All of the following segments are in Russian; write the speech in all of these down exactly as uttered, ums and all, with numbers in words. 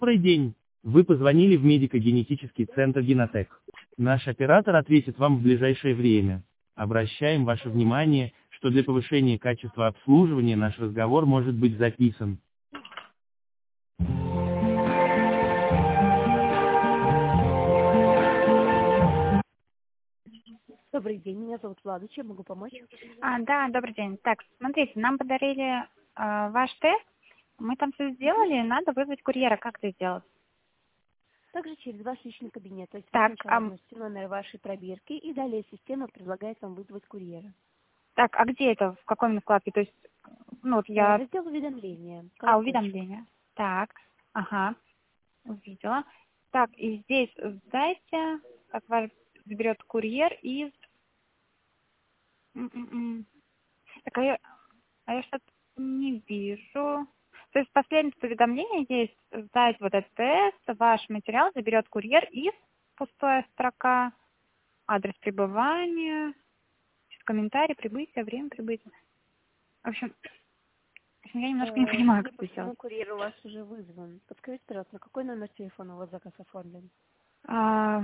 Добрый день. Вы позвонили в медико-генетический центр Генотек. Наш оператор ответит вам в ближайшее время. Обращаем ваше внимание, что для повышения качества обслуживания наш разговор может быть записан. Добрый день, меня зовут Влада, чем могу помочь? А, да, добрый день. Так, смотрите, нам подарили э, ваш тест, мы там все сделали, надо вызвать курьера. Как это сделать? Также через ваш личный кабинет. То есть вы Так, сначала а, вносите номер вашей пробирки, и далее система предлагает вам вызвать курьера. так, а где это? В какой именно вкладке? То есть, ну вот Э, я... Раздел уведомления. А, Колокольчик. уведомления. Так, ага, увидела. Так, и здесь сдайте, как вас заберет курьер из... М-м-м. Так, а я, а я что-то не вижу. То есть последнее уведомление есть, сдать вот этот тест, ваш материал заберет курьер из, пустая строка, адрес пребывания, комментарий, прибытие, время прибытия. В общем, в общем, я немножко не Э, понимаю, Судя как по это всему, сделать. курьер у вас уже вызван. Подскажите, пожалуйста, на какой номер телефона у вас заказ оформлен? А,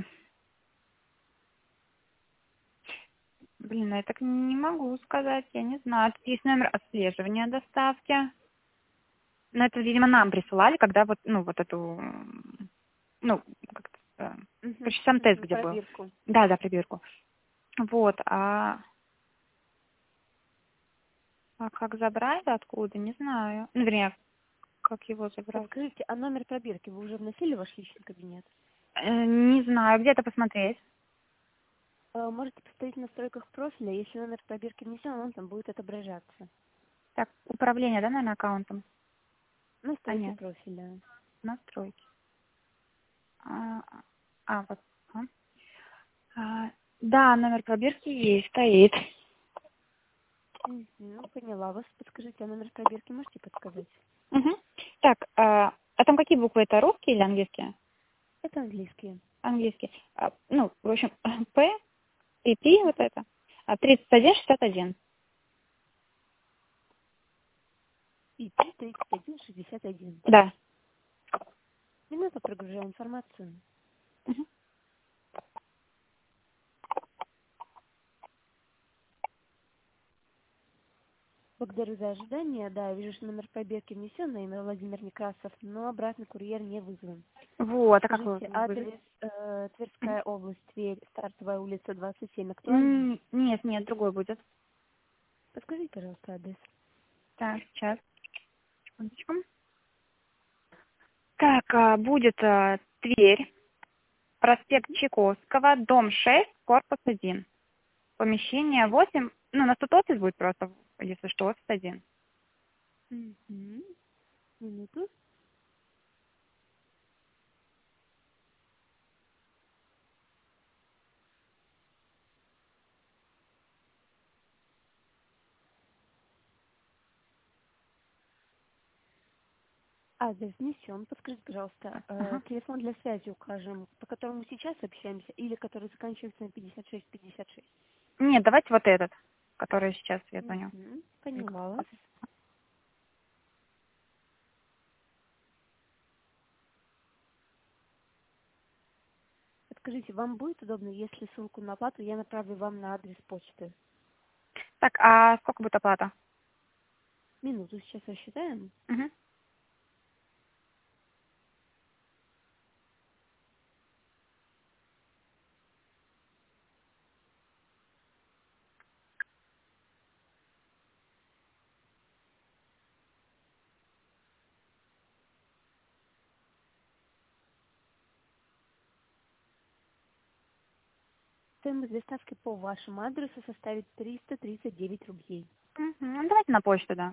блин, я так не могу сказать, я не знаю. Тут есть номер отслеживания доставки. Но это, видимо, нам присылали, когда вот, ну, вот эту, м, ну, как-то, э, Угу, короче, сам тест угу, где был. пробирку. Да, да, пробирку. Вот, а, а как забрать, откуда, не знаю. Ну, вернее, как его забрать. Подскажите, а номер пробирки вы уже вносили в ваш личный кабинет? Э, не знаю, где-то посмотреть. Э, Можете посмотреть в настройках профиля, если номер пробирки внесен, он там будет отображаться. Так, управление, да, наверное, аккаунтом? А, Настройки нет, профиля. настройки. А, а вот. а. А, да, номер пробирки есть, стоит. Угу, поняла вас. Подскажите, а номер пробирки можете подсказать? Угу. Так, а, а там какие буквы? Это русские или английские? Это английские. Английские. А, ну, в общем, П и П вот это. А, тридцать один шестьдесят один. И П тридцать один шестьдесят один. Да. Минуту прогружаю информацию. Мгм. Благодарю за ожидание. Да, я вижу, что номер пробирки внесен на имя Владимир Некрасов, но обратный курьер не вызван. Вот, а как вы Скажите, выбрали? адрес э, Тверская область, Тверь, Стартовая улица, двадцать семь актуальный? М, Нет, нет, другой будет. Подскажите, пожалуйста, адрес. Так, сейчас, секундочку. Так, а, будет а, Тверь, проспект Чайковского, дом шесть, корпус один. Помещение восемь, ну, на тут офис будет просто, если что, офис один. Угу. Минуту. Адрес внесен. Подскажите, пожалуйста, э, Ага. телефон для связи укажем, по которому сейчас общаемся, или который заканчивается на пятьдесят шесть пятьдесят шесть? Нет, давайте вот этот, который сейчас я звоню. Угу. Поняла вас. Подскажите, вам будет удобно, если ссылку на оплату я направлю вам на адрес почты? Так, а сколько будет оплата? Минуту сейчас рассчитаем. Угу. Стоимость доставки по вашему адресу составит триста тридцать девять рублей. Угу. Ну, давайте на почту, да.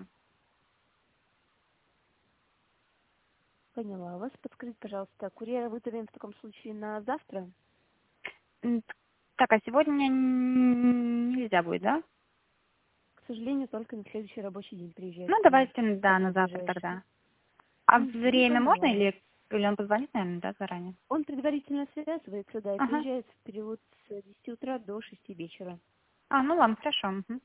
Поняла вас. Подскажите, пожалуйста, курьера вызовем в таком случае на завтра? М, Так, а сегодня н- нельзя будет, да? К сожалению, только на следующий рабочий день приезжает Ну, курьер. давайте, да, на Самый завтра ближайший. тогда. А Угу, время можно поняла вас. или, или он позвонит, наверное, да, заранее? Он предварительно связывается, да, и Ага. приезжает в период с десяти утра до шести вечера. А, ну ладно, хорошо. Мгм.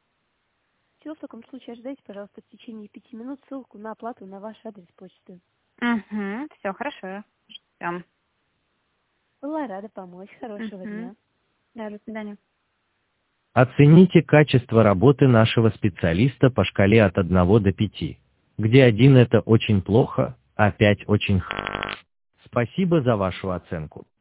Все, в таком случае ожидайте, пожалуйста, в течение пяти минут ссылку на оплату на ваш адрес почты. Угу, все хорошо. Ждем. Была рада помочь. Хорошего Мгм. дня. Да, до свидания. Оцените качество работы нашего специалиста по шкале от одного до пяти, где один это очень плохо, а пять очень х. Спасибо за вашу оценку.